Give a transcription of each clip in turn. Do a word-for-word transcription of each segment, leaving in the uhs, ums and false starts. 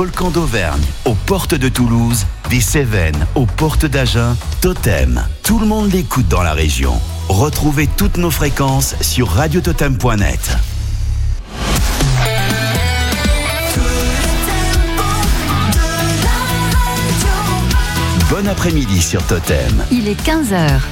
volcans d'Auvergne aux portes de Toulouse, des Cévennes aux portes d'Agen, Totem. Tout le monde l'écoute dans la région. Retrouvez toutes nos fréquences sur radio totem point net. Bon après-midi sur Totem. Il est quinze heures.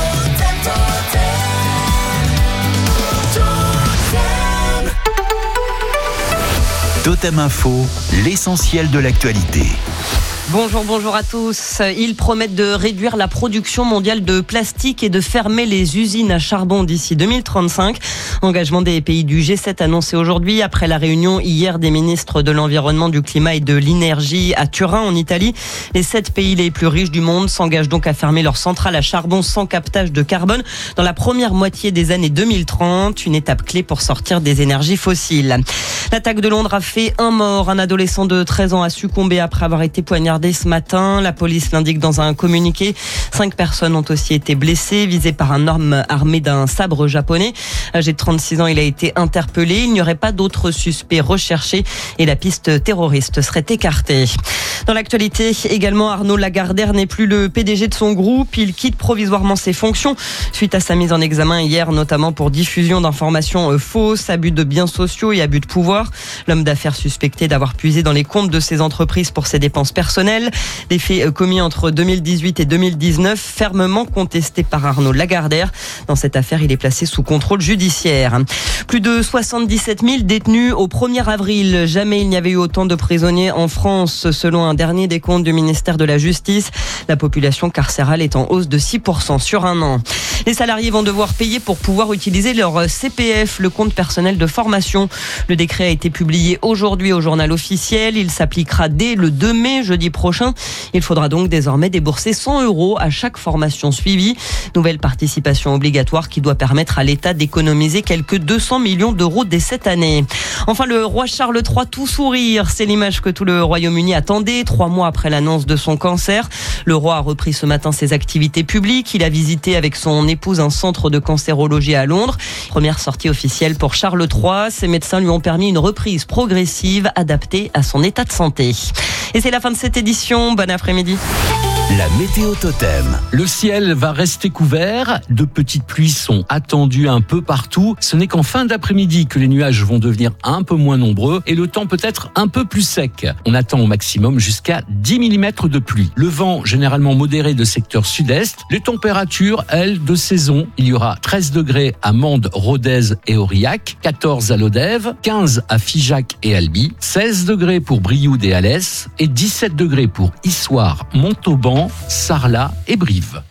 Totem Info, l'essentiel de l'actualité. Bonjour, bonjour à tous. Ils promettent de réduire la production mondiale de plastique et de fermer les usines à charbon d'ici deux mille trente-cinq. Engagement des pays du G sept annoncé aujourd'hui après la réunion hier des ministres de l'Environnement, du Climat et de l'Énergie à Turin en Italie. Les sept pays les plus riches du monde s'engagent donc à fermer leurs centrales à charbon sans captage de carbone dans la première moitié des années deux mille trente, une étape clé pour sortir des énergies fossiles. L'attaque de Londres a fait un mort. Un adolescent de treize ans a succombé après avoir été poignardé ce matin. La police l'indique dans un communiqué. Cinq personnes ont aussi été blessées, visées par un homme armé d'un sabre japonais. Âgé de trente-six ans, il a été interpellé. Il n'y aurait pas d'autres suspects recherchés et la piste terroriste serait écartée. Dans l'actualité également, Arnaud Lagardère n'est plus le P D G de son groupe. Il quitte provisoirement ses fonctions suite à sa mise en examen hier, notamment pour diffusion d'informations fausses, abus de biens sociaux et abus de pouvoir. L'homme d'affaires suspecté d'avoir puisé dans les comptes de ses entreprises pour ses dépenses personnelles. Des faits commis entre deux mille dix-huit et deux mille dix-neuf, fermement contestés par Arnaud Lagardère. Dans cette affaire, il est placé sous contrôle judiciaire. Plus de soixante-dix-sept mille détenus au premier avril. Jamais il n'y avait eu autant de prisonniers en France, selon un dernier décompte du ministère de la Justice. La population carcérale est en hausse de six pour cent sur un an. Les salariés vont devoir payer pour pouvoir utiliser leur C P F, le compte personnel de formation. Le décret a été publié aujourd'hui au journal officiel. Il s'appliquera dès le deux mai, jeudi prochain. Il faudra donc désormais débourser cent euros à chaque formation suivie. Nouvelle participation obligatoire qui doit permettre à l'État d'économiser quelques deux cents millions d'euros dès cette année. Enfin, le roi Charles trois tout sourire. C'est l'image que tout le Royaume-Uni attendait, trois mois après l'annonce de son cancer. Le roi a repris ce matin ses activités publiques. Il a visité avec son épouse un centre de cancérologie à Londres. Première sortie officielle pour Charles trois. Ses médecins lui ont permis une reprise progressive adaptée à son état de santé. Et c'est la fin de cette édition. Bon après-midi. La météo Totem. Le ciel va rester couvert, de petites pluies sont attendues un peu partout. Ce n'est qu'en fin d'après-midi que les nuages vont devenir un peu moins nombreux et le temps peut être un peu plus sec. On attend au maximum jusqu'à dix millimètres de pluie. Le vent généralement modéré de secteur sud-est. Les températures, elles, de saison. Il y aura treize degrés à Mende, Rodez et Aurillac, quatorze à Lodève, quinze à Figeac et Albi, seize degrés pour Brioude et Alès et dix-sept degrés pour Issoire, Montauban, Sarlat et Brive.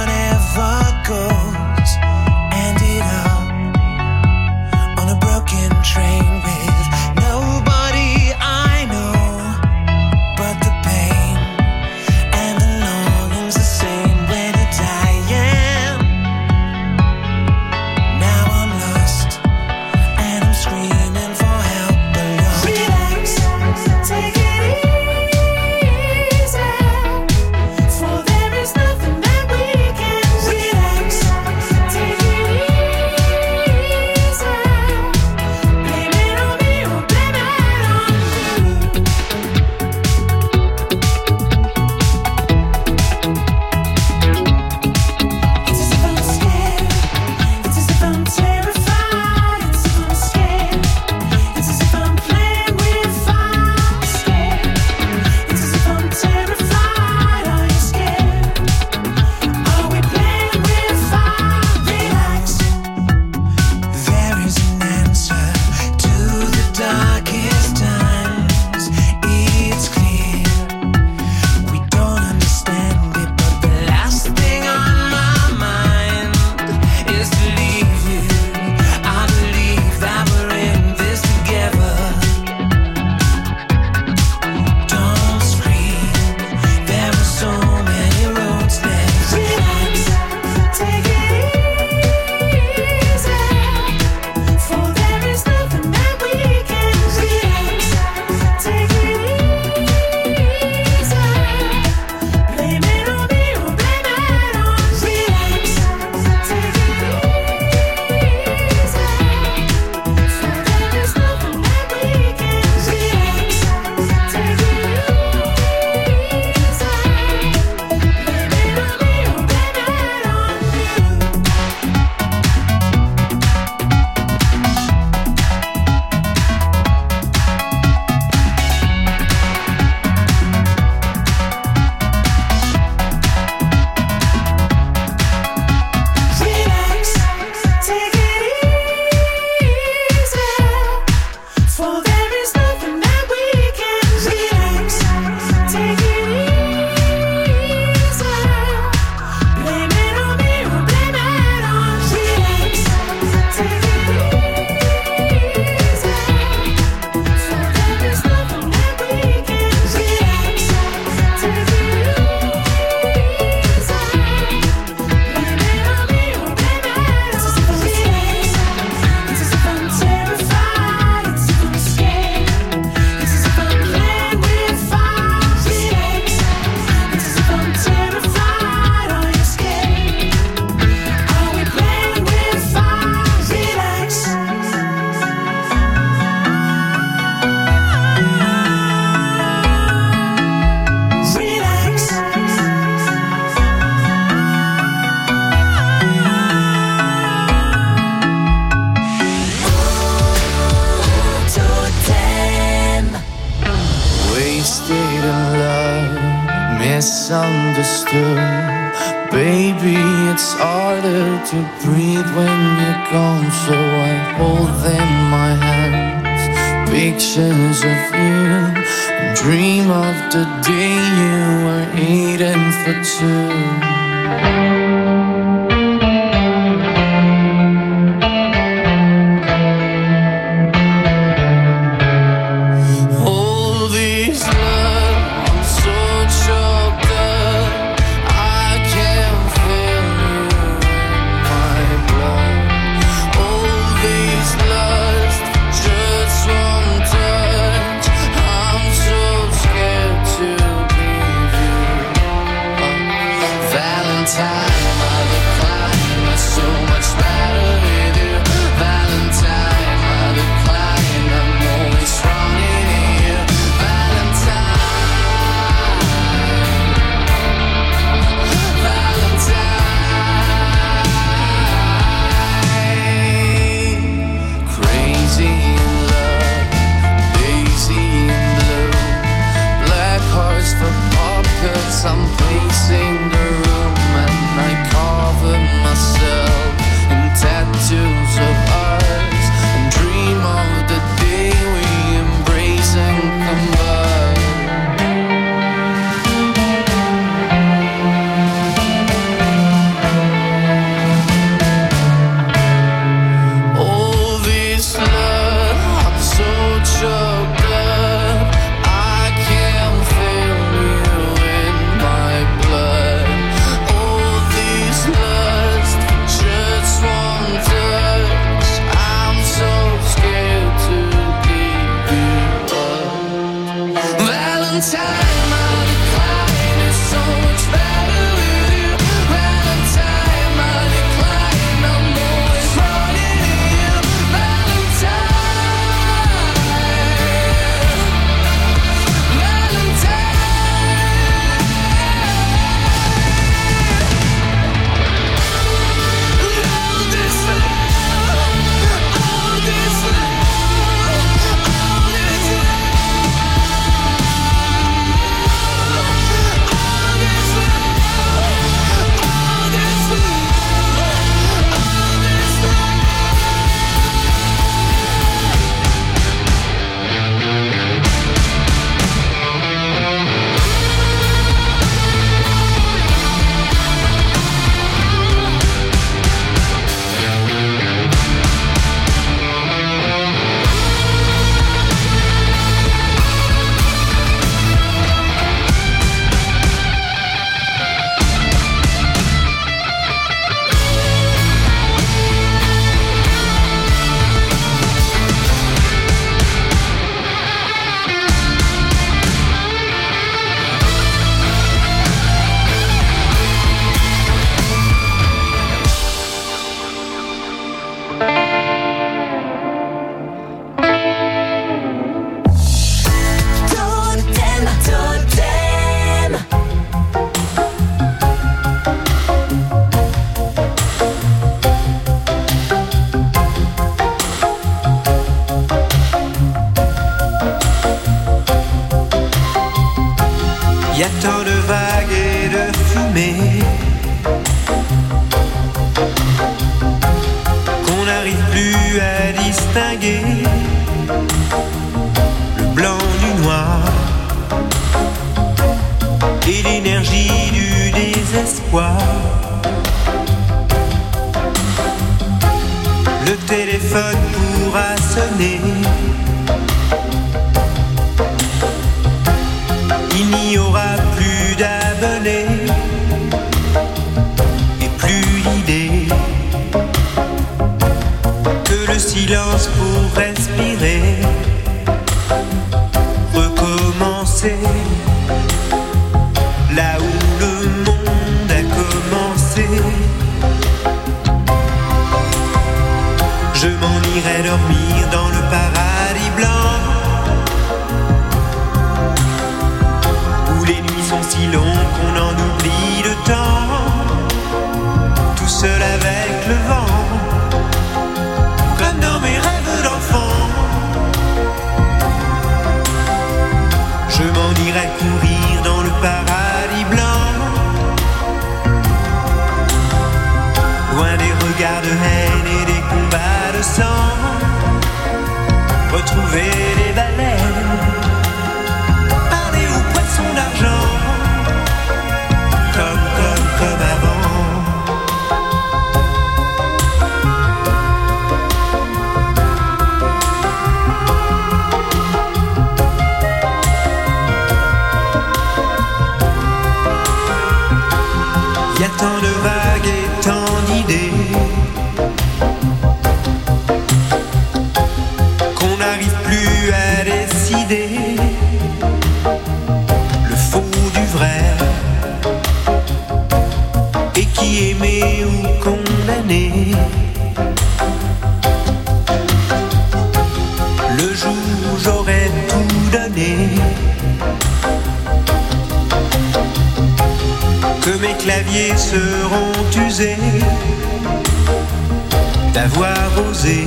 Broken still. Baby, it's harder to breathe when you're gone, so I hold in my hands pictures of you. Dream of the day you were eating for two. Y a tant de vagues et de fumée qu'on n'arrive plus à distinguer le blanc du noir et l'énergie du désespoir. Le téléphone pourra sonner, il n'y aura plus d'abonnés et plus l'idée que le silence pour respirer, recommencer là où le monde a commencé. Je m'en irai dormir dans le paradis blanc où les nuits sont si longues qu'on en oublie le temps, tout seul avec le vent, comme dans mes rêves d'enfant. sang, retrouver les baleines, parler aux poissons d'argent, comme, comme, comme avant. Y a tant de vagues et tant d'idées qu'on n'arrive plus à décider le faux du vrai, et qui aimé ou condamné. Le jour où j'aurais tout donné, que mes claviers seront usés d'avoir osé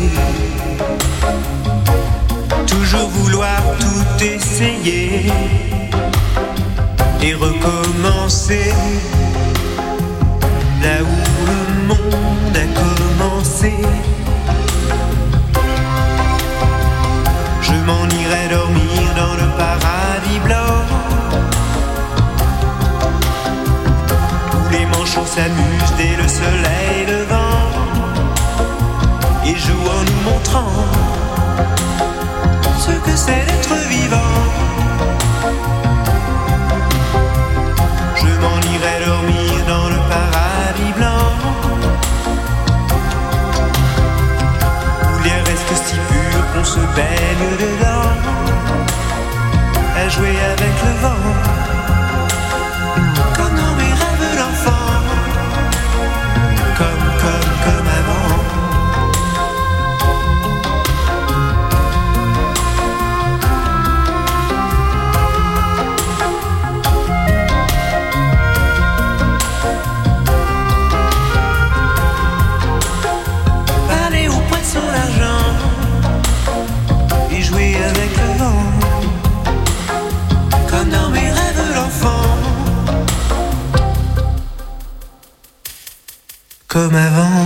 toujours vouloir tout essayer et recommencer là où le monde a commencé. Je m'en irai dormir dans le paradis blanc, les manchots s'amusent dès le soleil levant et jouent en nous montrant ce que c'est d'être vivant. Je m'en irai dormir dans le paradis blanc, où l'air reste si pur qu'on se baigne dedans, à jouer avec le vent. Comme, comme, comme avant. Aller au poisson d'argent et jouer avec le vent, comme dans mes rêves d'enfant. Comme avant.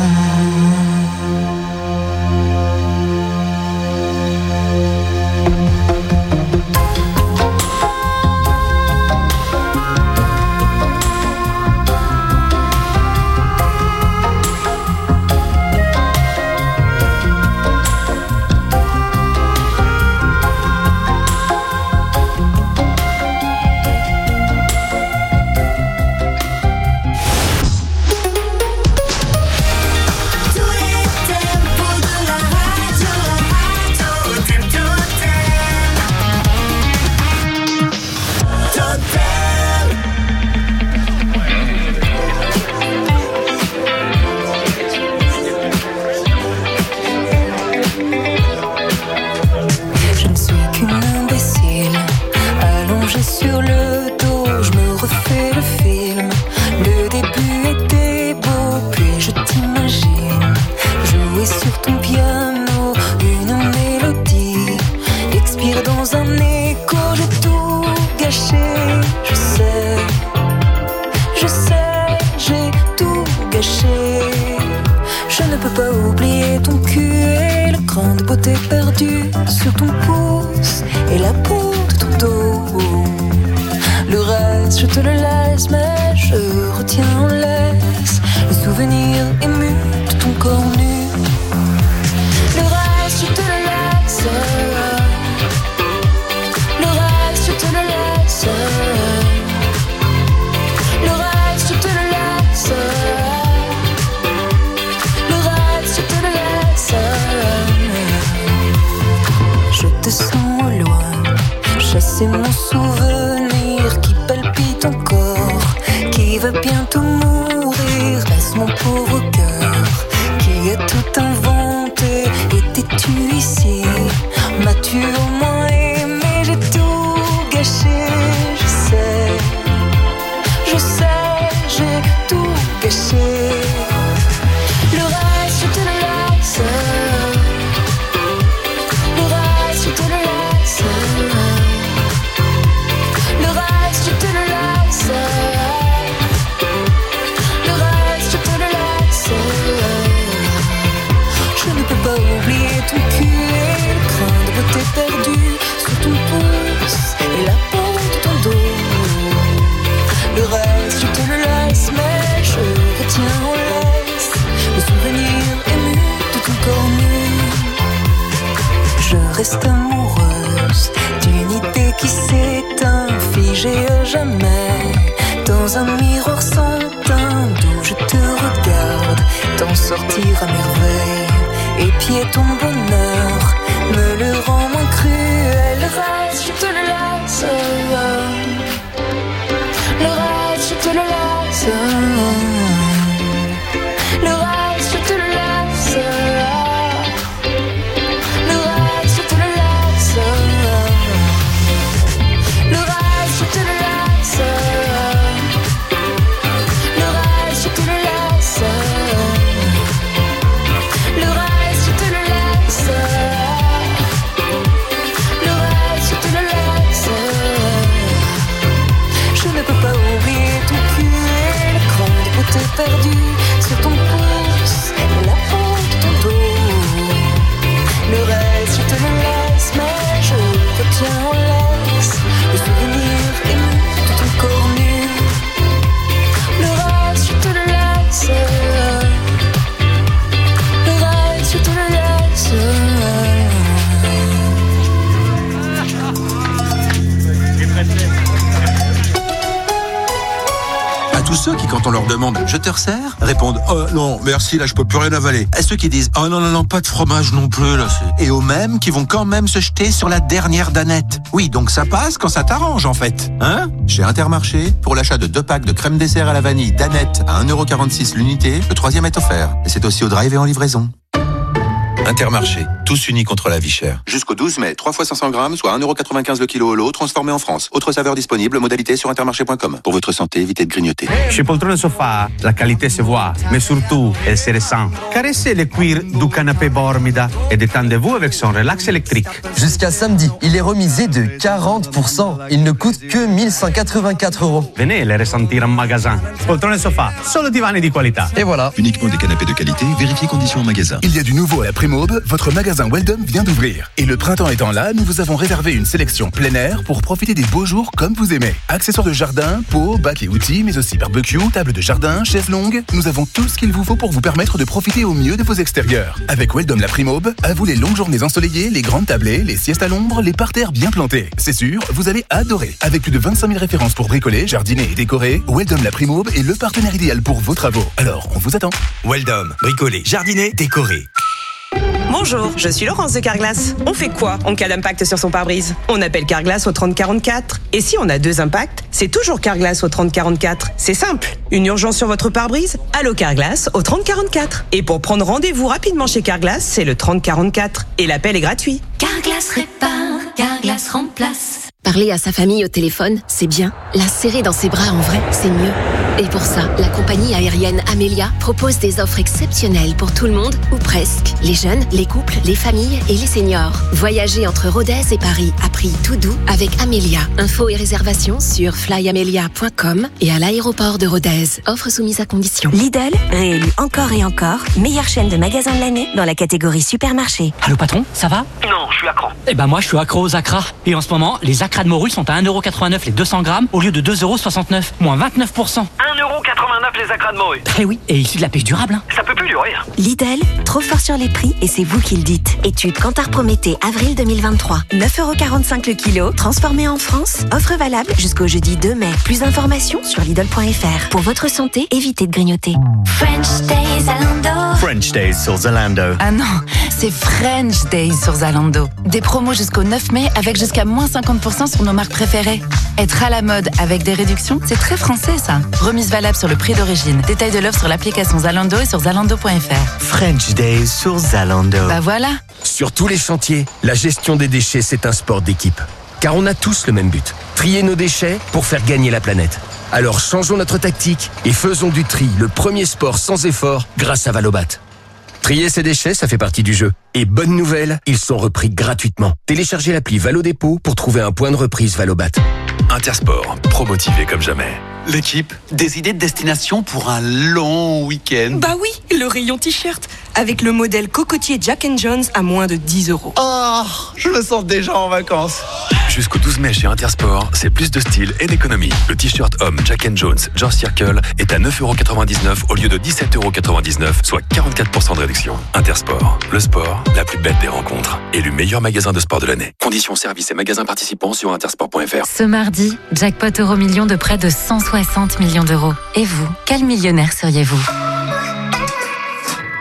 C'est mon souvenir qui palpite encore, qui va bientôt mourir. Laisse mon pauvre cœur qui a tout inventé. Étais-tu ici? M'as-tu au moins aimé? J'ai tout gâché, je sais, je sais, j'ai tout gâché. Le reste, je te le laisse. Le reste, je te le laisse. Le reste, je te le laisse. Le reste, je te le laisse. Je ne peux pas oublier Le reste, je te le laisse. Le reste, je te le laisse. Le reste, je te le laisse. Le reste, je te le laisse. Le reste, je te le laisse. Le reste, je te le laisse. Je ne peux pas oublier ton cul et l'écran de beauté perdu sur ton pouce et la peau de ton dos. Le reste, je te le laisse, mais je retiens en laisse le souvenir ému de ton corps nu. Le reste, je te le laisse. Le reste, je te le laisse. À tous ceux qui, quand on leur demande « je te resserre ?» répondent « oh non, merci, là je peux plus rien avaler ». À ceux qui disent « oh non, non, non, pas de fromage non plus, là c'est... » Et aux mêmes qui vont quand même se jeter sur la dernière danette. Oui, donc ça passe quand ça t'arrange en fait. Hein ? Chez Intermarché, pour l'achat de deux packs de crème dessert à la vanille danette à un euro quarante-six l'unité, le troisième est offert. Et c'est aussi au drive et en livraison. Intermarché, tous unis contre la vie chère. Jusqu'au douze mai, trois fois cinq cents grammes, soit un euro quatre-vingt-quinze le kilo au lot, transformé en France. Autre saveur disponible, modalité sur intermarché point com. Pour votre santé, évitez de grignoter. Chez Poltrone Sofa, la qualité se voit, mais surtout, elle se ressent. Caressez le cuir du canapé Bormida et détendez-vous avec son relax électrique. Jusqu'à samedi, il est remisé de quarante pour cent. Il ne coûte que mille cent quatre-vingt-quatre euros. Venez le ressentir en magasin. Poltrone Sofa, solo divani di qualità. Et voilà. Uniquement des canapés de qualité, vérifiez conditions en magasin. Il y a du nouveau à la Primo. Votre magasin Weldom vient d'ouvrir. Et le printemps étant là, nous vous avons réservé une sélection plein air pour profiter des beaux jours comme vous aimez. Accessoires de jardin, pots, bacs et outils, mais aussi barbecue, table de jardin, chaises longues. Nous avons tout ce qu'il vous faut pour vous permettre de profiter au mieux de vos extérieurs. Avec Weldom la Primaube, à vous les longues journées ensoleillées, les grandes tablées, les siestes à l'ombre, les parterres bien plantés. C'est sûr, vous allez adorer. Avec plus de vingt-cinq mille références pour bricoler, jardiner et décorer, Weldom la Primaube est le partenaire idéal pour vos travaux. Alors, on vous attend. Weldom, bricoler, jardiner, décorer. Bonjour, je suis Laurence de Carglass. On fait quoi en cas d'impact sur son pare-brise ? On appelle Carglass au trente quarante-quatre. Et si on a deux impacts, c'est toujours Carglass au trente quarante-quatre. C'est simple. Une urgence sur votre pare-brise ? Allô Carglass au trente quarante-quatre. Et pour prendre rendez-vous rapidement chez Carglass, c'est le trente quarante-quatre. Et l'appel est gratuit. Carglass répare, Carglass remplace. Parler à sa famille au téléphone, c'est bien. La serrer dans ses bras en vrai, c'est mieux. Et pour ça, la compagnie aérienne Amelia propose des offres exceptionnelles pour tout le monde, ou presque. Les jeunes, les couples, les familles et les seniors. Voyagez entre Rodez et Paris à prix tout doux avec Amelia. Infos et réservations sur fly amelia point com et à l'aéroport de Rodez. Offre soumise à condition. Lidl, réélu encore et encore, meilleure chaîne de magasins de l'année dans la catégorie supermarché. Allô patron, ça va ? Non, je suis accro. Eh ben moi je suis accro aux acras. Et en ce moment, les acras de morue sont à un euro quatre-vingt-neuf les deux cents grammes au lieu de deux euros soixante-neuf, moins vingt-neuf pour cent. un euro quatre-vingt-neuf les acras de morue. Eh oui, et issu de la pêche durable. Hein. Ça peut plus durer. Lidl, trop fort sur les prix et c'est vous qui le dites. Étude Kantar Prométhée, avril deux mille vingt-trois. neuf euros quarante-cinq le kilo, transformé en France. Offre valable jusqu'au jeudi deux mai. Plus d'informations sur Lidl point F R. Pour votre santé, évitez de grignoter. French Days Zalando. French Days sur Zalando. Ah non, c'est French Days sur Zalando. Des promos jusqu'au neuf mai avec jusqu'à moins cinquante pour cent sur nos marques préférées. Être à la mode avec des réductions, c'est très français ça. Remise valable sur le prix d'origine. Détail de l'offre sur l'application Zalando et sur zalando point F R. French Days sur Zalando. Bah voilà. Sur tous les chantiers, la gestion des déchets, c'est un sport d'équipe. Car on a tous le même but, trier nos déchets pour faire gagner la planète. Alors changeons notre tactique et faisons du tri le premier sport sans effort grâce à Valobat. Trier ses déchets, ça fait partie du jeu. Et bonne nouvelle, ils sont repris gratuitement. Téléchargez l'appli Valo Dépôt pour trouver un point de reprise Valobat. Intersport, pro-motivé comme jamais. L'équipe, des idées de destination pour un long week-end. Bah oui, le rayon t-shirt, avec le modèle cocotier Jack and Jones à moins de dix euros. Oh, je me sens déjà en vacances. Jusqu'au douze mai chez Intersport, c'est plus de style et d'économie. Le t-shirt homme Jack and Jones George Circle est à neuf euros quatre-vingt-dix-neuf au lieu de dix-sept euros quatre-vingt-dix-neuf, soit quarante-quatre pour cent de réduction. Intersport, le sport, la plus belle des rencontres. Élu meilleur magasin de sport de l'année. Conditions, services et magasins participants sur intersport point F R. Ce mardi, jackpot euro million de près de cent soixante millions d'euros. Et vous, quel millionnaire seriez-vous ?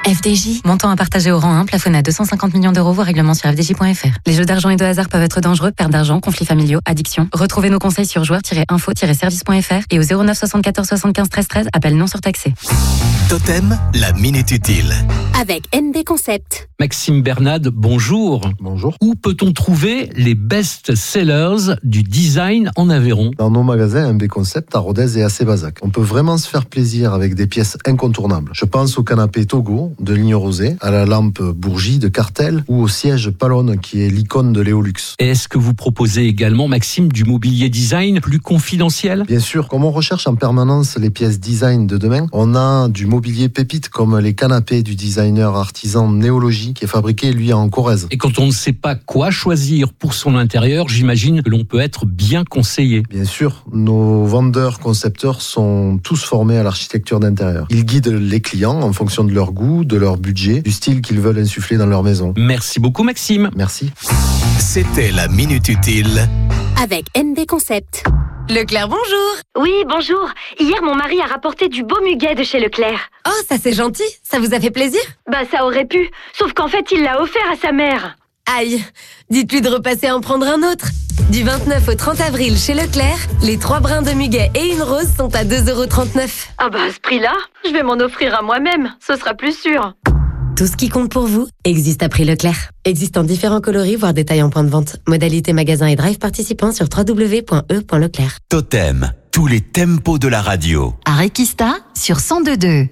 F D J. Montant à partager au rang un, plafonné à deux cent cinquante millions d'euros, voire règlement sur f d j point f r. Les jeux d'argent et de hasard peuvent être dangereux, perte d'argent, conflits familiaux, addiction. Retrouvez nos conseils sur joueurs tiret info tiret service point f r et au zéro neuf soixante-quatorze soixante-quinze treize treize, appel non surtaxé. Totem, la minute utile. Avec M B Concept. Maxime Bernade, bonjour. Bonjour. Où peut-on trouver les best-sellers du design en Aveyron? Dans nos magasins M B Concept à Rodez et à Sébazac. On peut vraiment se faire plaisir avec des pièces incontournables. Je pense au canapé Togo de Ligne Rosée, à la lampe Bourgie de Cartel ou au siège Palone qui est l'icône de l'Éolux. Et est-ce que vous proposez également, Maxime, du mobilier design plus confidentiel? Bien sûr, comme on recherche en permanence les pièces design de demain, on a du mobilier pépite comme les canapés du designer artisan Néologie qui est fabriqué lui en Corrèze. Et quand on ne sait pas quoi choisir pour son intérieur, j'imagine que l'on peut être bien conseillé. Bien sûr, nos vendeurs concepteurs sont tous formés à l'architecture d'intérieur. Ils guident les clients en fonction de leur goût, de leur budget, du style qu'ils veulent insuffler dans leur maison. Merci beaucoup Maxime. Merci. C'était la Minute Utile. Avec M B Concept. Leclerc, bonjour. Oui, bonjour. Hier, mon mari a rapporté du beau muguet de chez Leclerc. Oh, ça c'est gentil. Ça vous a fait plaisir? Bah, ça aurait pu. Sauf qu'en fait, il l'a offert à sa mère. Aïe. Dites-lui de repasser en prendre un autre. Du vingt-neuf au trente avril chez Leclerc, les trois brins de muguet et une rose sont à deux euros trente-neuf. Ah bah, à ce prix-là, je vais m'en offrir à moi-même. Ce sera plus sûr. Tout ce qui compte pour vous existe à prix Leclerc. Existe en différents coloris, voire détails en point de vente. Modalité magasin et drive participants sur w w w point e point leclerc. Totem, tous les tempos de la radio. À Requista sur cent deux virgule deux.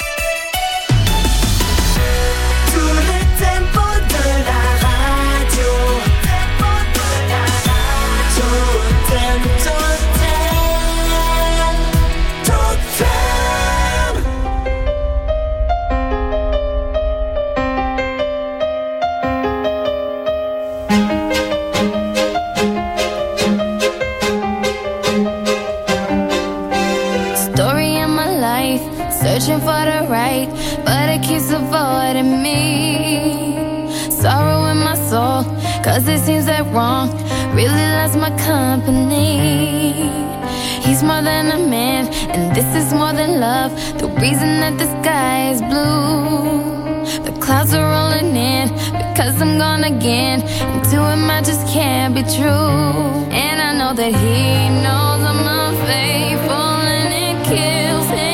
Searching for the right, but it keeps avoiding me. Sorrow in my soul, cause it seems that wrong really loves my company. He's more than a man, and this is more than love. The reason that the sky is blue. The clouds are rolling in, because I'm gone again. And to him I just can't be true. And I know that he knows I'm unfaithful, and it kills him.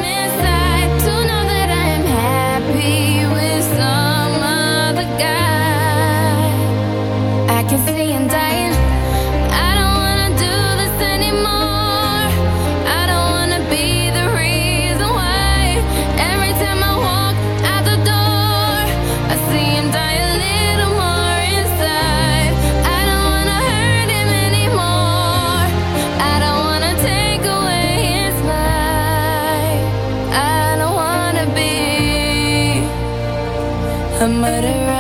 I can see him dying. I don't wanna do this anymore. I don't wanna be the reason why. Every time I walk out the door, I see him die a little more inside. I don't wanna hurt him anymore. I don't wanna take away his life. I don't wanna be a murderer.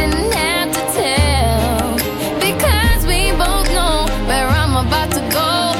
About to go.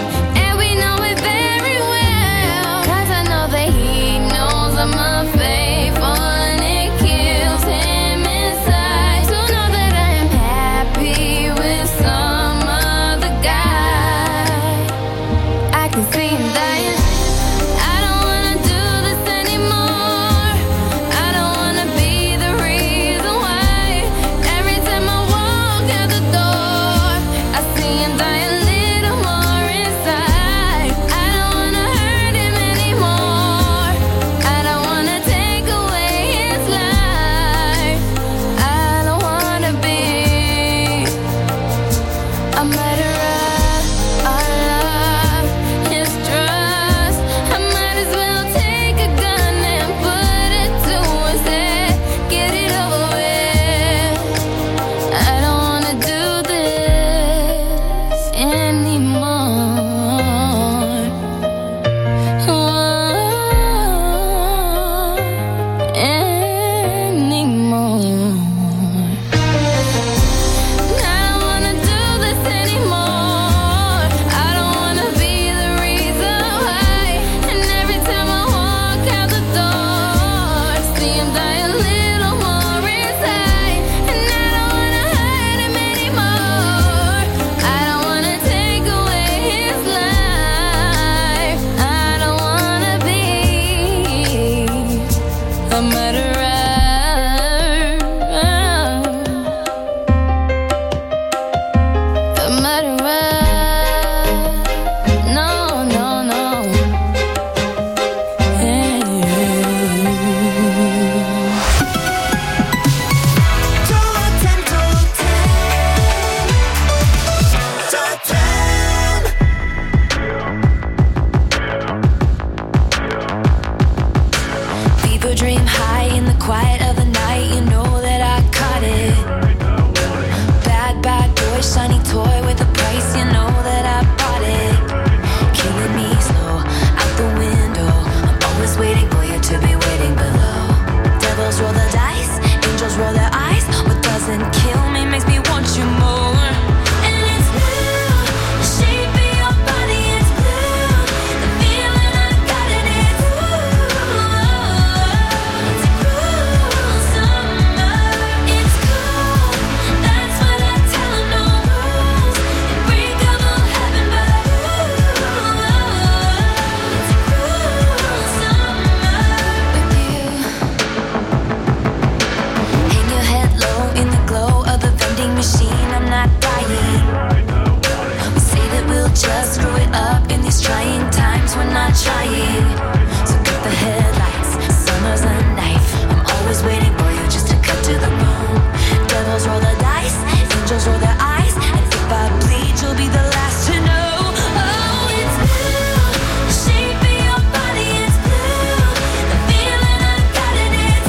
Close all their eyes, and if I bleed, you'll be the last to know. Oh, it's blue, the shape of your body, it's blue. The feeling I've got in it,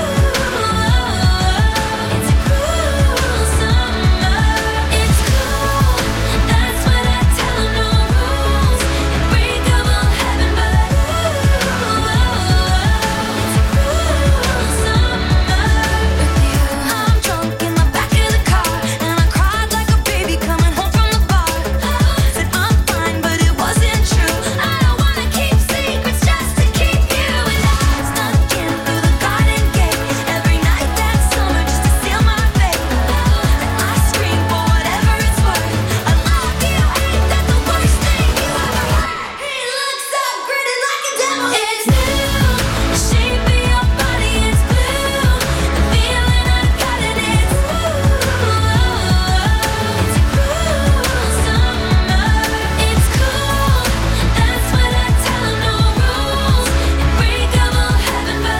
ooh, it's a cruel summer. It's cool, that's what I tell 'em, no rules. Unbreakable heaven, but ooh, it's a cruel summer with you. I'm drunk in the back of the car, and I cried like a baby coming home from the bar. Said I'm fine, but it wasn't true. I don't wanna keep secrets just to keep you. And I snuck in through the garden gate every night that summer just to seal my fate. Then I scream for whatever it's worth. I love you, ain't that the worst thing you ever heard? He looks up, grinning like a devil. It's blue, the shape of your body, it's blue. The feeling I've got in it, ooh, it's a cruel summer. It's cool, that's what I tell 'em, no rules. Unbreakable heaven, but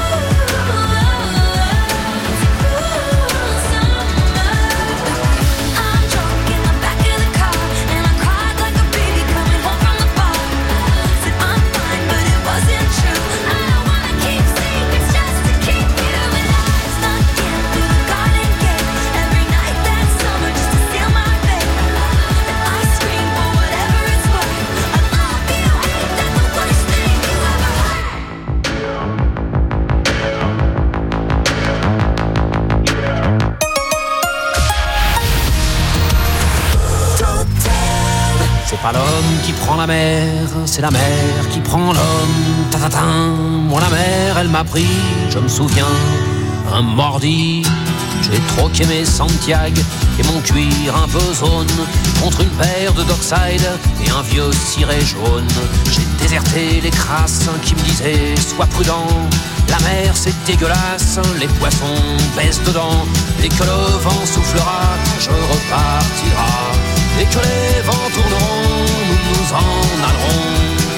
ooh, it's a cruel summer. I'm drunk in the back of the car, and I cried like a baby coming home from the bar. Said I'm fine, but it wasn't true. I don't wanna keep secrets just to keep you. And I snuck in through the garden gate every night that summer just to seal my fate. Then I scream for whatever it's worth. I love you, ain't that the worst thing you ever heard? C'est pas l'homme qui prend la mer, c'est la mer qui prend l'homme. Ta-ta-ta. Moi la mer, elle m'a pris, je me souviens, un mordi. J'ai troqué mes Santiago et mon cuir un peu zone contre une paire de Dockside et un vieux ciré jaune. J'ai déserté les crasses qui me disaient sois prudent. La mer c'est dégueulasse, les poissons baissent dedans. Dès que le vent soufflera, je repartira. Dès que les vents tourneront, nous nous en allerons.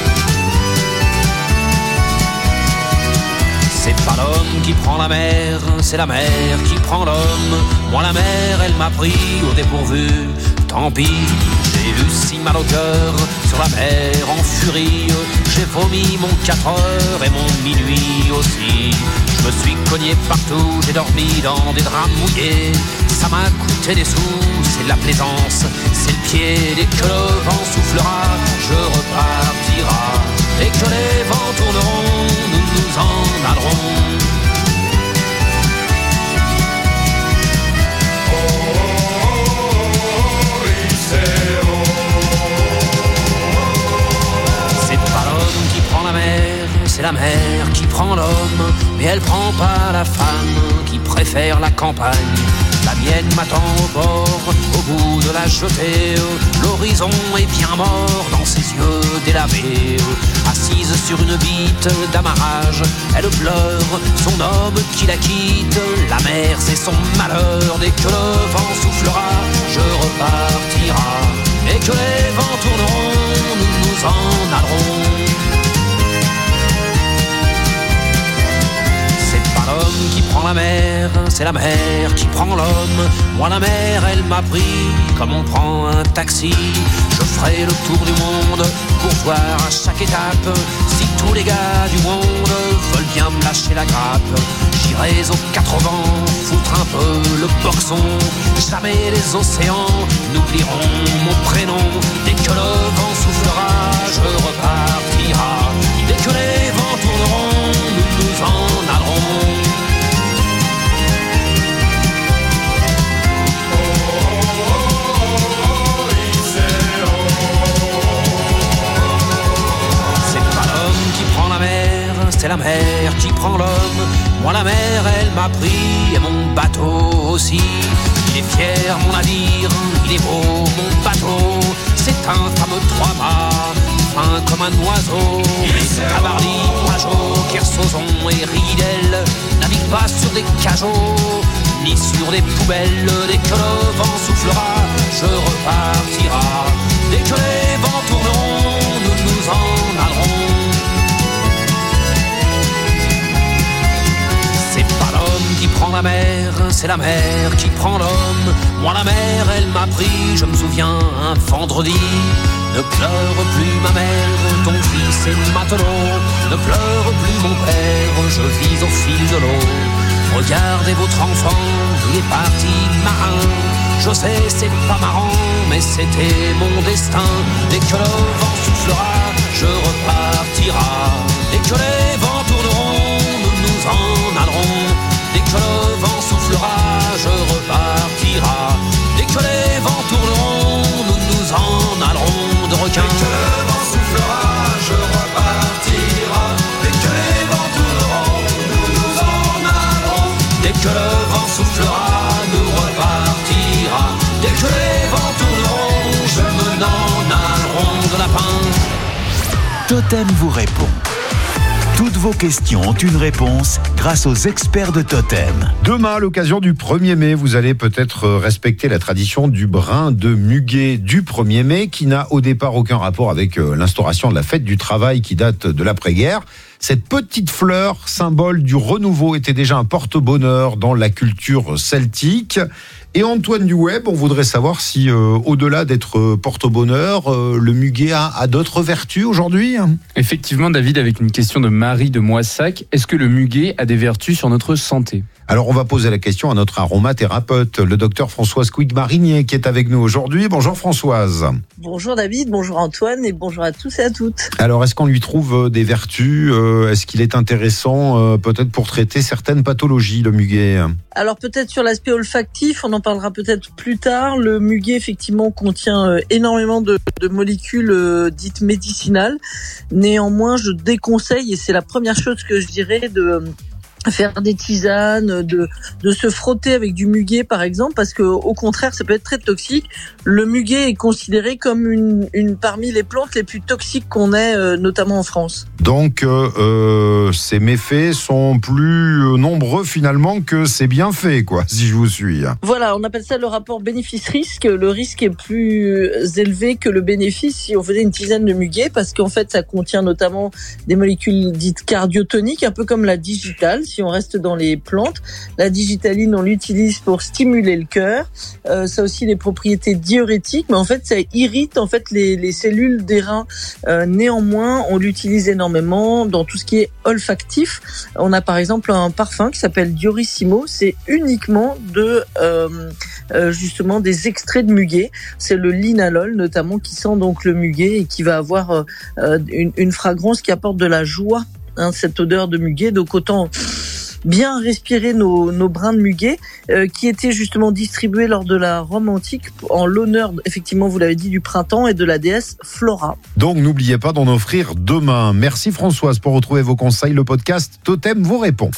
C'est pas l'homme qui prend la mer, c'est la mer qui prend l'homme. Moi la mer, elle m'a pris au dépourvu. Tant pis, j'ai eu si mal au cœur sur la mer en furie. J'ai vomi mon quatre heures et mon minuit aussi. Je me suis cogné partout, j'ai dormi dans des draps mouillés. Ça m'a coûté des sous, c'est de la plaisance, c'est le pied. Dès que le vent soufflera, je repartira. Dès que les vents tourneront, nous nous en allerons. C'est pas l'homme qui prend la mer, c'est la mer qui prend l'homme. Mais elle prend pas la femme qui préfère la campagne. La mienne m'attend au bord, au bout de la jetée. L'horizon est bien mort dans ses yeux délavés. Assise sur une bite d'amarrage, elle pleure son homme qui la quitte. La mer c'est son malheur, dès que le vent soufflera, je repartira. Dès que les vents tourneront, nous nous en allerons. L'homme qui prend la mer, c'est la mer qui prend l'homme. Moi la mer, elle m'a pris comme on prend un taxi. Je ferai le tour du monde pour voir à chaque étape si tous les gars du monde veulent bien me lâcher la grappe. J'irai aux quatre vents, foutre un peu le boxon. Jamais les océans n'oublieront mon prénom. Dès que le vent soufflera, je repartira. Dès que les vents tourneront, nous nous en allerons. C'est la mer qui prend l'homme. Moi la mer elle m'a pris et mon bateau aussi. Il est fier mon navire, il est beau mon bateau. C'est un fameux trois-mâts, fin comme un oiseau. Tabarly, Pajot, Kersozon et Ridel naviguent pas sur des cajots ni sur des poubelles. Dès que le vent soufflera, je repartira. Dès que les vents tourneront, nous nous en allerons. C'est pas l'homme qui prend la mer, c'est la mer qui prend l'homme. Moi la mer elle m'a pris, je me souviens un vendredi. Ne pleure plus ma mère, ton fils est matelot. Ne pleure plus mon père, je vis au fil de l'eau. Regardez votre enfant, il est parti marin. Je sais c'est pas marrant, mais c'était mon destin. Dès que le vent soufflera, je repartira. Dès que les vents tourneront, nous nous en allerons. Dès que le vent soufflera, je repartira. Dès que les vents tourneront, nous nous en allerons de requins. Dès que le vent soufflera, je repartira. Dès que les vents tourneront, nous nous en allerons. Dès que le vent soufflera, nous repartira. Dès que les vents tourneront, je me n'en allerons de lapin. Totem vous répond. Toutes vos questions ont une réponse grâce aux experts de Totem. Demain, à l'occasion du premier mai, vous allez peut-être respecter la tradition du brin de muguet du premier mai, qui n'a au départ aucun rapport avec l'instauration de la fête du travail qui date de l'après-guerre. Cette petite fleur, symbole du renouveau, était déjà un porte-bonheur dans la culture celtique. Et Antoine du Web, on voudrait savoir si, euh, au-delà d'être porte-bonheur, euh, le muguet a, a d'autres vertus aujourd'hui. Effectivement, David, avec une question de Marie de Moissac, est-ce que le muguet a des vertus sur notre santé ? Alors, on va poser la question à notre aromathérapeute, le docteur Françoise Couic-Marinier, qui est avec nous aujourd'hui. Bonjour Françoise. Bonjour David, bonjour Antoine et bonjour à tous et à toutes. Alors, est-ce qu'on lui trouve des vertus ? Est-ce qu'il est intéressant peut-être pour traiter certaines pathologies, le muguet ? Alors peut-être sur l'aspect olfactif, on en parlera peut-être plus tard. Le muguet effectivement contient énormément de, de molécules dites médicinales. Néanmoins, je déconseille, et c'est la première chose que je dirais, de faire des tisanes, de de se frotter avec du muguet par exemple, parce que au contraire ça peut être très toxique. Le muguet est considéré comme une une parmi les plantes les plus toxiques qu'on ait, euh, notamment en France. Donc euh, euh, ces méfaits sont plus nombreux finalement que ces bienfaits, quoi, si je vous suis. Voilà, on appelle ça le rapport bénéfice-risque. Le risque est plus élevé que le bénéfice si on faisait une tisane de muguet, parce qu'en fait ça contient notamment des molécules dites cardiotoniques, un peu comme la digitale. Si on reste dans les plantes, la digitaline, on l'utilise pour stimuler le cœur. Euh, ça a aussi des propriétés diurétiques, mais en fait, ça irrite en fait les, les cellules des reins. Euh, néanmoins, on l'utilise énormément dans tout ce qui est olfactif. On a par exemple un parfum qui s'appelle Diorissimo. C'est uniquement de euh, euh, justement des extraits de muguet. C'est le linalol notamment qui sent donc le muguet et qui va avoir euh, une, une fragrance qui apporte de la joie. Hein, cette odeur de muguet, donc autant bien respirer nos, nos brins de muguet euh, qui étaient justement distribués lors de la Rome antique en l'honneur, effectivement, vous l'avez dit, du printemps et de la déesse Flora. Donc n'oubliez pas d'en offrir demain. Merci Françoise. Pour retrouver vos conseils, le podcast Totem vous répond.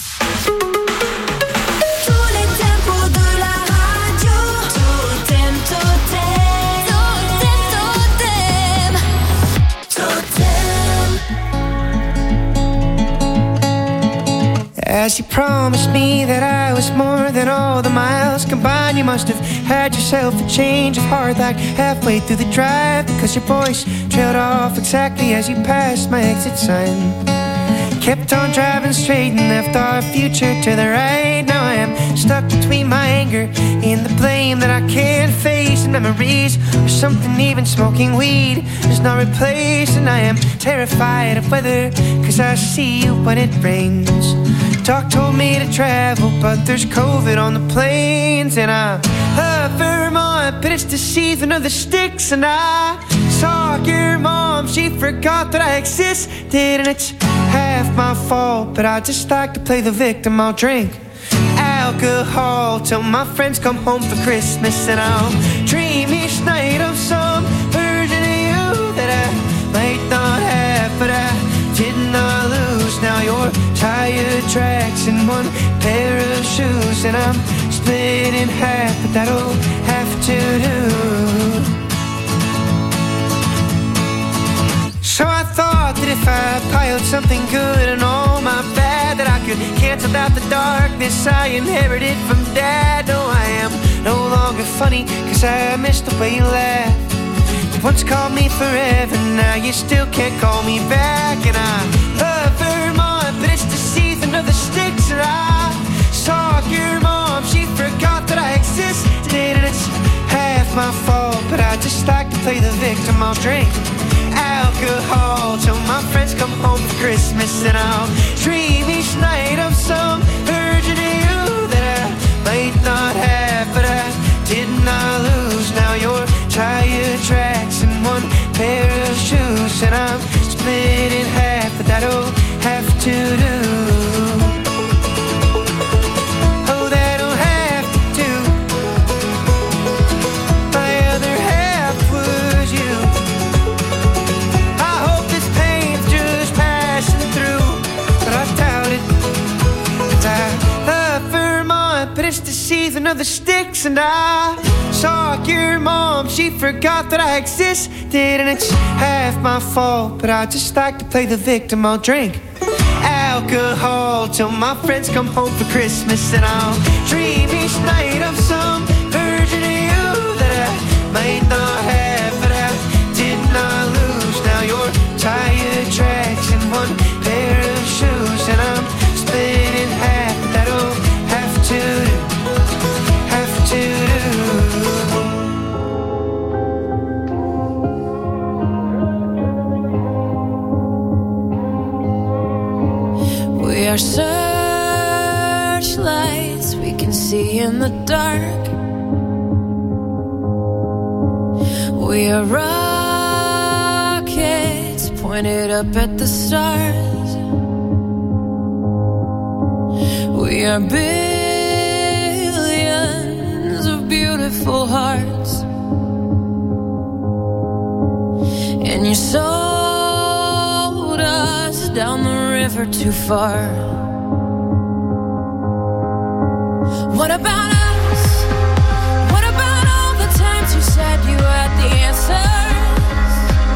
As you promised me that I was more than all the miles combined, you must have had yourself a change of heart like halfway through the drive, because your voice trailed off exactly as you passed my exit sign. Kept on driving straight and left our future to the right. Now I am stuck between my anger and the blame that I can't face, and memories or something even smoking weed does not replace. And I am terrified of weather, cause I see you when it rains. Doc told me to travel, but there's COVID on the planes. And I love Vermont, but it's the season of the sticks. And I saw your mom, she forgot that I existed. And it's half my fault, but I just like to play the victim. I'll drink alcohol till my friends come home for Christmas. And I'll dream each night of some version of you that I might not have, but I did not lose. Now you're tire tracks and one pair of shoes, and I'm split in half, but that'll have to do. So I thought that if I piled something good and all my bad, that I could cancel out the darkness I inherited from Dad. No, I am no longer funny, cause I missed the way you laughed. You once called me forever, now you still can't call me back. And I love Vermont, but it's the season of the sticks. And I saw your mom, she forgot my fault, but I just like to play the victim. I'll drink alcohol till my friends come home for Christmas, and I'll dream each night of some version of you that I might not have, but I did not lose. Now you're tire tracks and one pair of shoes, and I'm split in half, but that'll have to do. Oh, that'll have to do. My other half was you. I hope this pain's just passing through, but I doubt it. 'Cause I love Vermont, but it's the season of the sticks, and I saw your mom, she forgot that I existed, and it's half my fault, but I just like to play the victim. I'll drink alcohol till my friends come home for Christmas, and I'll dream each night of some version of you that I might not have, but I did not lose. Now you're tire tracks and one pair of shoes, and I'm split in half. That'll have to do, have to do. We are searchlights we can see in the dark. We are rockets pointed up at the stars. We are billions of beautiful hearts, and you sold us down the river too far. What about us? What about all the times you said you had the answers?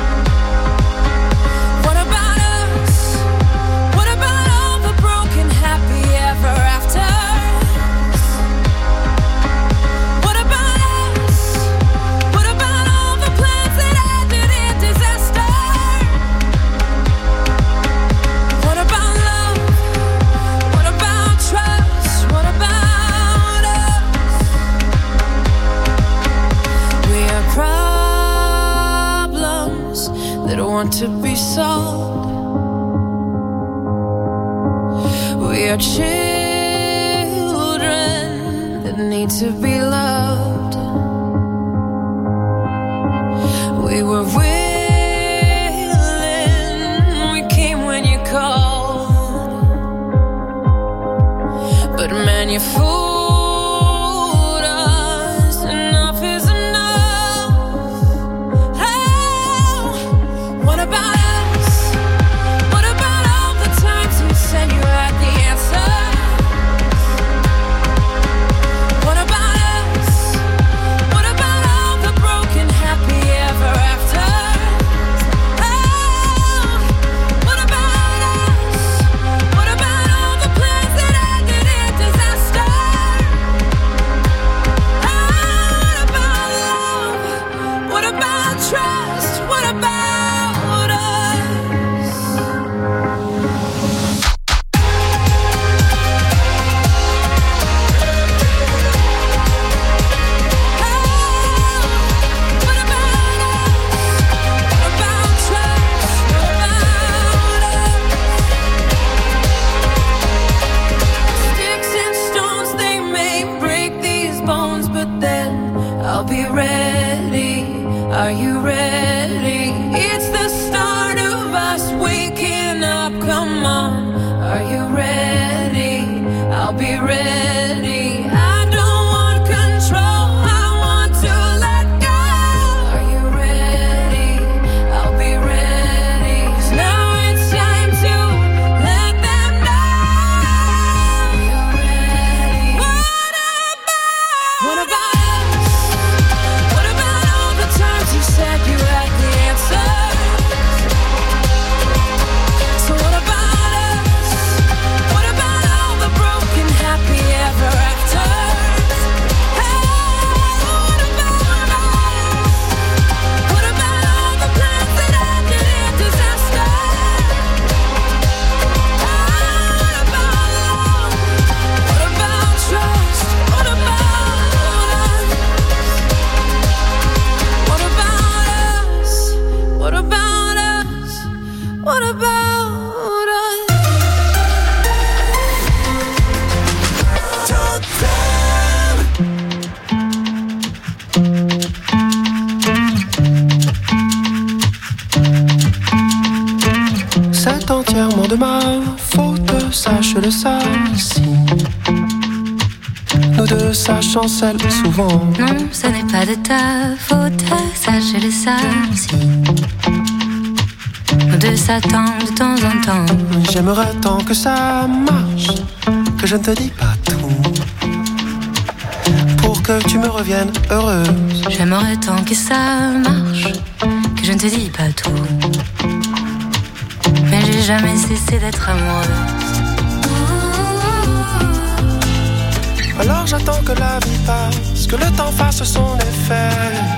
What about us? What about all the broken happy ever afters? What about us? What about all the plans that ended in disaster? What about love? What about trust? What about us? We are problems that want to be solved. We are children that need to be loved. We were willing, we came when you called, but man, you fooled us. Enough is enough. Oh, what about us? What about all the times you said you had the answer? What about us? What about all the broken happy ever afters? Oh, what about us? What about all the plans that ended in disaster? Oh, what about love? What about trust? What about us? Sticks and stones, they may break these bones, but then I'll be ready. Are you ready? It's the start of us waking up. Come on, are you ready? I'll be ready. I don't want control, I want to let go. Are you ready? I'll be ready. 'Cause now it's time to let them know. You're ready. What about? What about us? What about all the times you said you had the answers? So what about us? What about all the broken happy de ma faute, sache-le ça si nous deux ça chancelle souvent. Non, ce n'est pas de ta faute, sache-le ça si nous deux s'attendent de temps en temps. J'aimerais tant que ça marche, que je ne te dis pas tout, pour que tu me reviennes heureuse. J'aimerais tant que ça marche, que je ne te dis pas tout, mais j'ai jamais cessé d'être amoureuse. Alors j'attends que la vie passe, que le temps fasse son effet.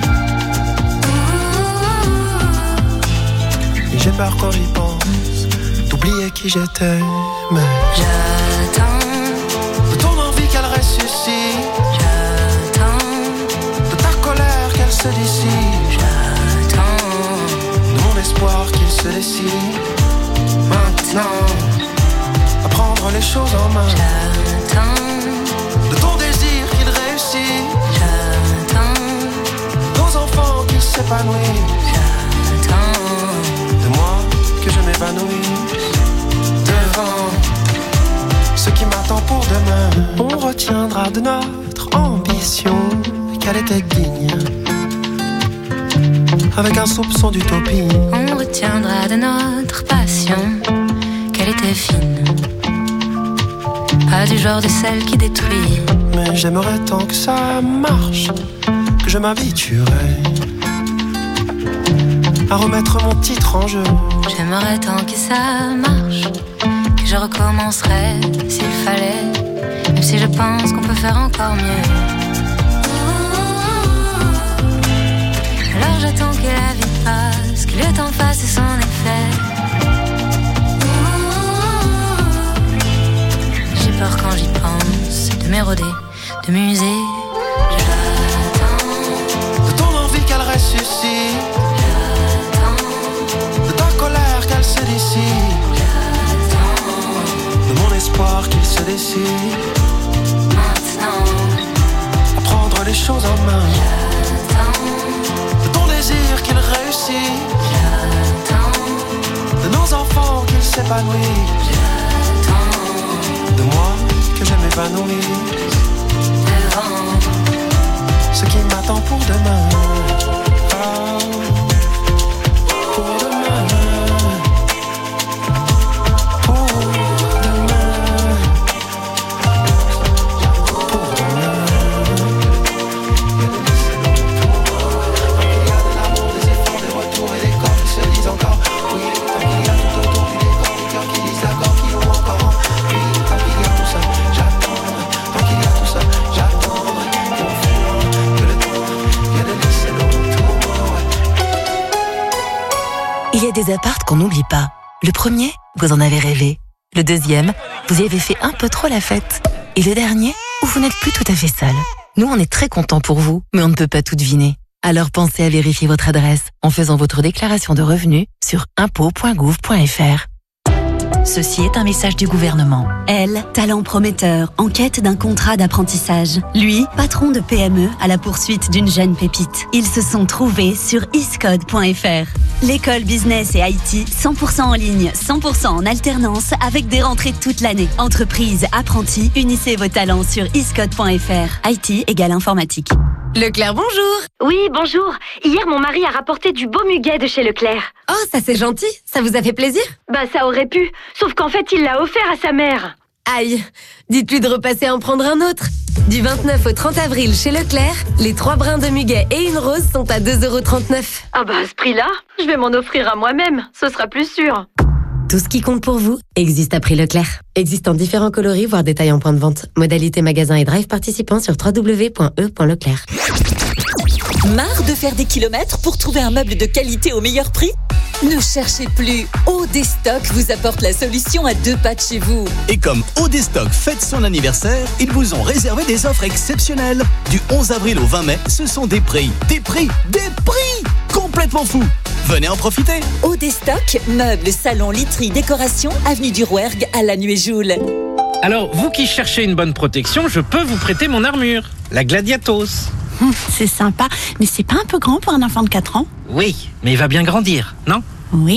Et j'ai peur quand j'y pense d'oublier qui j'étais. Mais j'attends de ton envie qu'elle ressuscite. J'attends de ta colère qu'elle se dissipe. J'attends de mon espoir qu'il se décide. Maintenant, à prendre les choses en main. J'attends de ton désir qu'il réussit. J'attends nos enfants qu'ils s'épanouissent. J'attends de moi que je m'évanouisse devant ce qui m'attend pour demain. On retiendra de notre ambition qu'elle était digne, avec un soupçon d'utopie. On retiendra de notre passion qu'elle était fine, pas du genre de celle qui détruit. Mais j'aimerais tant que ça marche, que je m'habituerais à remettre mon titre en jeu. J'aimerais tant que ça marche, que je recommencerais s'il fallait, même si je pense qu'on peut faire encore mieux. Alors j'attends que la vie passe, que le temps fasse son effet. J'ai peur quand j'y pense de m'éroder, de muser. J'attends de ton envie qu'elle ressuscite. J'attends de ta colère qu'elle se dissipe. J'attends de mon espoir qu'il se décide. Maintenant, à prendre les choses en main. J'attends de ton désir qu'il réussit. J'attends de nos enfants qu'ils s'épanouissent. J'attends de moi que je m'épanouisse devant ce qui m'attend pour demain. Oh, pour demain. Pour demain. Pour demain. Il y a de l'amour, des efforts, des retours et des corps qui se disent encore oui. Tant qu'il y a tout autour du décor, des cœurs qui disent d'accord, qui ont encore envie. Tant qu'il y a tout ça, j'attends. Tant qu'il y a tout ça, j'attends. Il y a des apparts qu'on n'oublie pas. Le premier, vous en avez rêvé. Le deuxième, vous y avez fait un peu trop la fête. Et le dernier, où vous n'êtes plus tout à fait seul. Nous, on est très contents pour vous, mais on ne peut pas tout deviner. Alors pensez à vérifier votre adresse en faisant votre déclaration de revenus sur impôts point gouv point fr. Ceci est un message du gouvernement. Elle, talent prometteur, en quête d'un contrat d'apprentissage. Lui, patron de P M E à la poursuite d'une jeune pépite. Ils se sont trouvés sur iscode point fr. L'école business et I T cent pour cent en ligne, cent pour cent en alternance avec des rentrées toute l'année. Entreprise, apprentis, unissez vos talents sur iscode point fr. I T égale informatique. Leclerc, bonjour. Oui, bonjour. Hier, mon mari a rapporté du beau muguet de chez Leclerc. Oh, ça c'est gentil. Ça vous a fait plaisir? Bah, ça aurait pu. Sauf qu'en fait, il l'a offert à sa mère. Aïe. Dites-lui de repasser en prendre un autre. Du vingt-neuf au trente avril chez Leclerc, les trois brins de muguet et une rose sont à deux euros trente-neuf. Ah bah, à ce prix-là, je vais m'en offrir à moi-même. Ce sera plus sûr. Tout ce qui compte pour vous existe à prix Leclerc. Existe en différents coloris, voire détails en point de vente. Modalité magasin et drive participants sur w w w point e point leclerc. Marre de faire des kilomètres pour trouver un meuble de qualité au meilleur prix? Ne cherchez plus. O D Stock vous apporte la solution à deux pas de chez vous. Et comme O D Stock fête son anniversaire, ils vous ont réservé des offres exceptionnelles. Du onze avril au vingt mai, ce sont des prix, des prix, des prix complètement fous. Venez en profiter. O D Stock, meubles, salons, literie, décoration, avenue du Rouergue à Lannuéjoul. Alors, vous qui cherchez une bonne protection, je peux vous prêter mon armure, la Gladiatos. Hum, c'est sympa, mais c'est pas un peu grand pour un enfant de quatre ans? Oui, mais il va bien grandir, non? Oui,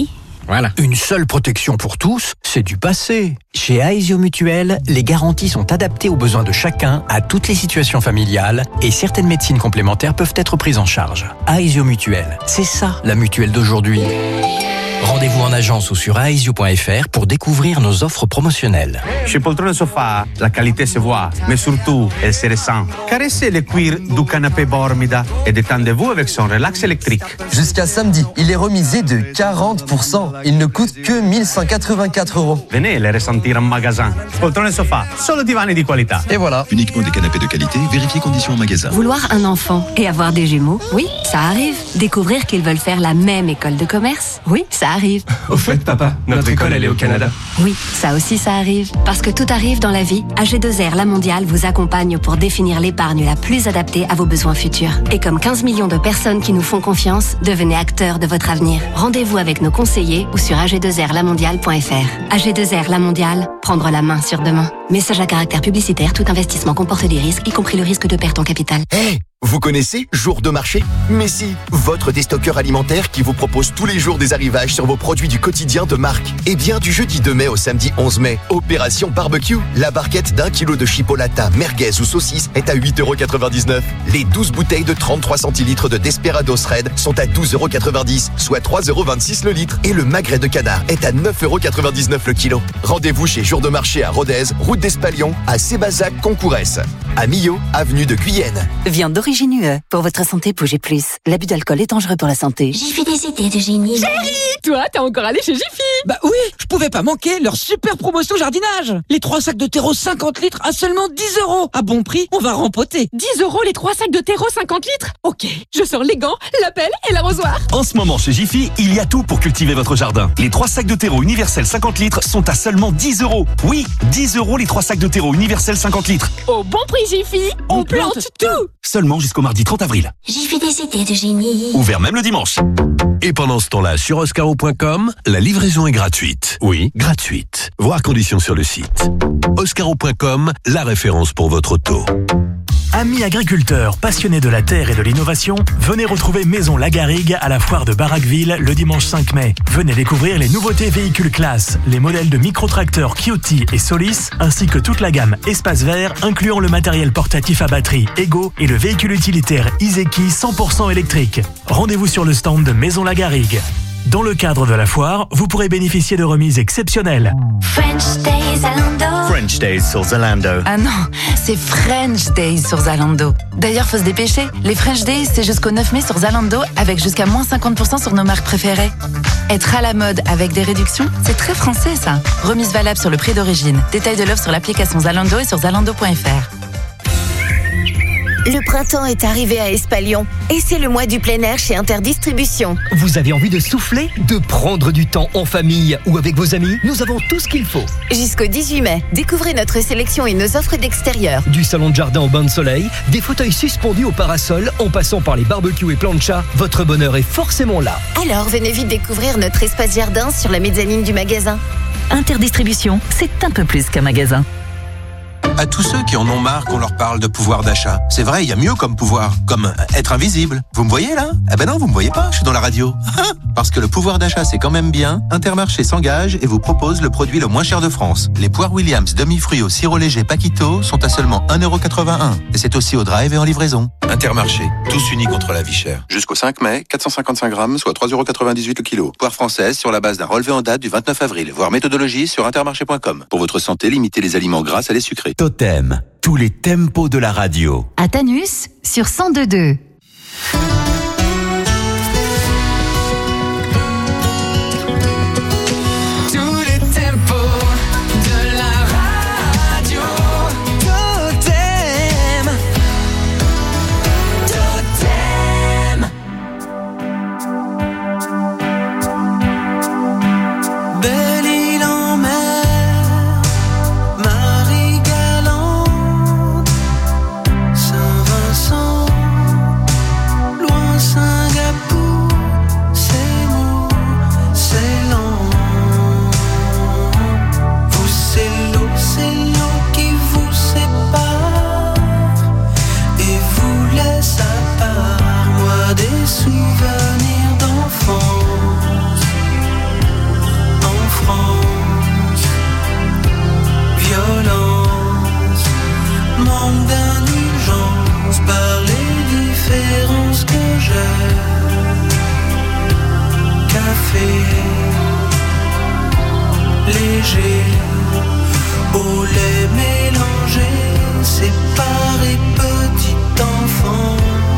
Voilà. Une seule protection pour tous, c'est du passé. Chez Aesio Mutuel, les garanties sont adaptées aux besoins de chacun, à toutes les situations familiales, et certaines médecines complémentaires peuvent être prises en charge. Aesio Mutuel, c'est ça la mutuelle d'aujourd'hui. Rendez-vous en agence ou sur aesio point f r pour découvrir nos offres promotionnelles. Chez Poltrone Sofa, la qualité se voit, mais surtout, elle se ressent. Caressez le cuir du canapé Bormida et détendez-vous avec son relax électrique. Jusqu'à samedi, il est remisé de quarante pour cent. Il ne coûte que mille cent quatre-vingt-quatre euros. Venez les ressentir en magasin. Poltrone Sofa, solo divani di qualità. Et voilà. Uniquement des canapés de qualité, vérifiez conditions en magasin. Vouloir un enfant et avoir des jumeaux, oui, ça arrive. Découvrir qu'ils veulent faire la même école de commerce, oui, ça arrive. Au fait, papa, notre, notre école, elle est au Canada. Oui, ça aussi, ça arrive. Parce que tout arrive dans la vie, A G deux R La Mondiale vous accompagne pour définir l'épargne la plus adaptée à vos besoins futurs. Et comme quinze millions de personnes qui nous font confiance, devenez acteurs de votre avenir. Rendez-vous avec nos conseillers ou sur a g deux r la mondiale point f r. A G deux R La Mondiale, prendre la main sur demain. Message à caractère publicitaire, tout investissement comporte des risques, y compris le risque de perte en capital. Hey, vous connaissez Jour de marché? Mais si, votre déstockeur alimentaire qui vous propose tous les jours des arrivages sur vos produits du quotidien de marque. Et bien, du jeudi deux mai au samedi onze mai, Opération Barbecue, la barquette d'un kilo de chipolata, merguez ou saucisse est à huit euros quatre-vingt-dix-neuf. Les douze bouteilles de trente-trois centilitres de Desperados Red sont à douze euros quatre-vingt-dix, soit trois euros vingt-six le litre. Et le magret de canard est à neuf euros quatre-vingt-dix-neuf le kilo. Rendez-vous chez Jour de marché à Rodez, route d'Espalion, à Sébazac, Concourès. À Millau, avenue de Guyenne. Viande d'origine U E. Pour votre santé, bougez plus. L'abus d'alcool est dangereux pour la santé. J'ai fait des idées de génie. Chérie, toi, t'es encore allé chez Jiffy? Bah oui, je pouvais pas manquer leur super promotion jardinage. Les trois sacs de terreau cinquante litres à seulement dix euros. À bon prix, on va rempoter. dix euros les trois sacs de terreau cinquante litres? Ok, je sors les gants, la pelle et l'arrosoir. En ce moment, chez Jiffy, il y a tout pour cultiver votre jardin. Les trois sacs de terreau universel cinquante litres sont à seulement dix euros. Oui, dix euros les trois sacs de terreau universel cinquante litres. Au bon prix Jiffy, on, on plante, plante tout. Seulement jusqu'au mardi trente avril. J'ai fait des idées de génie. Ouvert même le dimanche. Et pendant ce temps-là, sur oscaro point com, la livraison est gratuite. Oui, gratuite. Voir conditions sur le site. oscaro point com, la référence pour votre auto. Amis agriculteurs, passionnés de la terre et de l'innovation, venez retrouver Maison Lagarrigue à la foire de Barraqueville le dimanche cinq mai. Venez découvrir les nouveautés véhicules classe, les modèles de micro-tracteurs Kioti et Solis, ainsi que toute la gamme Espace Vert, incluant le matériel portatif à batterie Ego et le véhicule utilitaire Iseki cent pour cent électrique. Rendez-vous sur le stand de Maison Lagarrigue. Dans le cadre de la foire, vous pourrez bénéficier de remises exceptionnelles. French Days Zalando. French Days sur Zalando. Ah non, c'est French Days sur Zalando. D'ailleurs, faut se dépêcher. Les French Days, c'est jusqu'au neuf mai sur Zalando, avec jusqu'à moins cinquante pour cent sur nos marques préférées. Être à la mode avec des réductions, c'est très français ça. Remise valable sur le prix d'origine. Détail de l'offre sur l'application Zalando et sur zalando point f r. Le printemps est arrivé à Espalion et c'est le mois du plein air chez Interdistribution. Vous avez envie de souffler, de prendre du temps en famille ou avec vos amis? Nous avons tout ce qu'il faut. Jusqu'au dix-huit mai, découvrez notre sélection et nos offres d'extérieur. Du salon de jardin au bain de soleil, des fauteuils suspendus au parasol, en passant par les barbecues et planchas, votre bonheur est forcément là. Alors venez vite découvrir notre espace jardin sur la mezzanine du magasin. Interdistribution, c'est un peu plus qu'un magasin. À tous ceux qui en ont marre qu'on leur parle de pouvoir d'achat. C'est vrai, il y a mieux comme pouvoir, comme être invisible. Vous me voyez là? Eh ben non, vous me voyez pas, je suis dans la radio. Parce que le pouvoir d'achat c'est quand même bien, Intermarché s'engage et vous propose le produit le moins cher de France. Les poires Williams demi-fruits au sirop léger Paquito sont à seulement un euro quatre-vingt-un. Et c'est aussi au drive et en livraison. Intermarché, tous unis contre la vie chère. Jusqu'au cinq mai, quatre cent cinquante-cinq grammes, soit trois euros quatre-vingt-dix-huit le kilo. Poire française sur la base d'un relevé en date du vingt-neuf avril. Voir méthodologie sur intermarché point com. Pour votre santé, limitez les aliments gras à les sucrés. Totem, tous les tempos de la radio. À Tanus, sur cent deux virgule deux. léger, au lait mélangé, séparé petit enfant.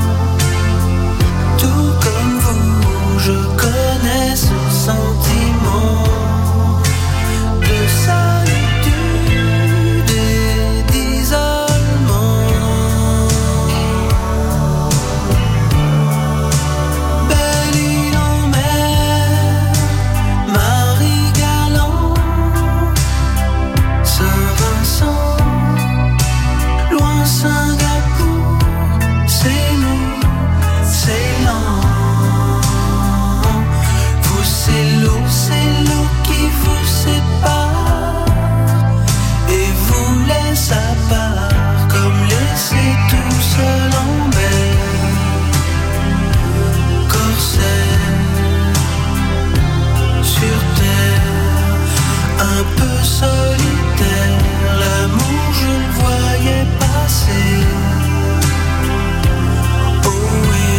Tout comme vous, je connais ce sentiment de solitude et d'isolement. Belle île en mer, Marie-Galante, Saint-Vincent, loin Singapour, c'est nous, c'est lent. Vous c'est l'eau, c'est l'eau qui vous sépare et vous laisse à part, comme laissé tout seul en mer. Corsaire sur terre, un peu solitaire, l'amour je le voyais passer. Oh oui,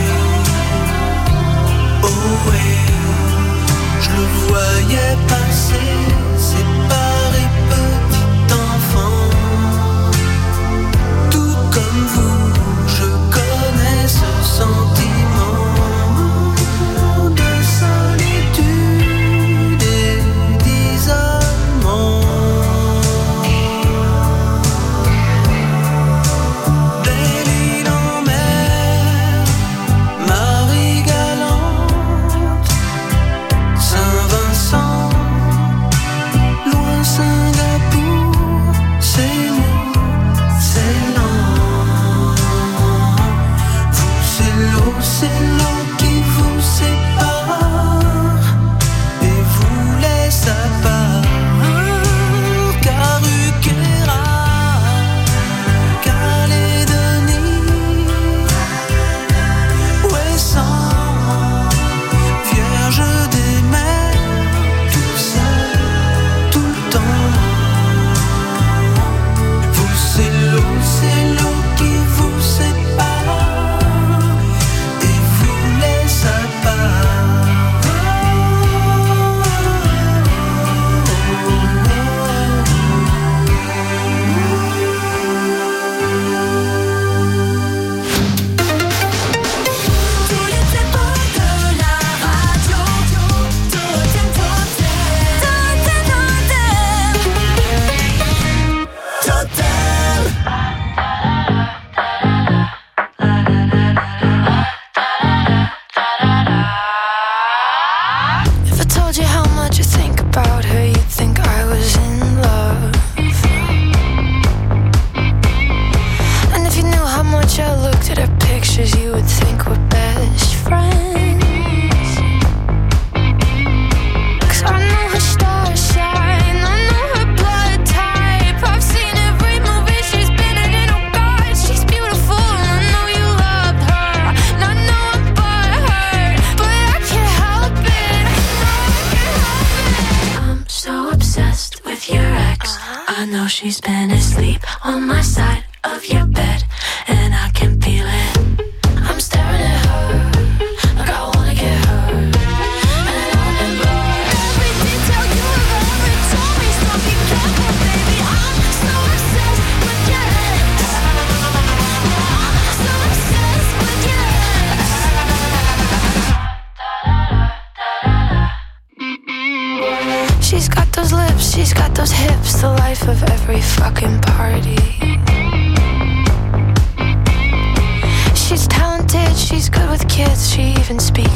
oh oui, je le voyais passer, séparé petit enfant. Tout comme vous, je connais ce sentiment de solitude et d'isolement. Belle île en mer, Marie-Galante, Saint-Vincent, loin Singapour, c'est nous, c'est lent. Vous c'est l'eau, c'est l'eau qui vous sépare et vous laisse à part. Caruquera, Calédonie, Ouessant, Vierge des mers, tout seul, tout le temps. Vous c'est l'eau, c'est l'eau qui vous sépare et vous laisse à part. Tous les tempos de la radio, Totem Totem, Totem Totem. If I told you how much I think about her, you'd think I was in love. And if you knew how much I looked at her pictures, you would think we're best friends. 'Cause I know her star sign, I know her blood type. I've seen every movie she's been in, and oh God, she's beautiful. And I know you loved her, and I know I'm butthurt, but I can't help it. No, I can't help it. I'm so obsessed with your ex. I know she's been asleep on my side of your bed, and I can feel it. I'm staring at her like I wanna get her, and I remember every detail you ever told me. So be careful, baby. I'm so obsessed with your ex. I'm so obsessed with your ex. She's got those lips, she's got those hips, the life of every fucking party. She's talented, she's good with kids, she even speaks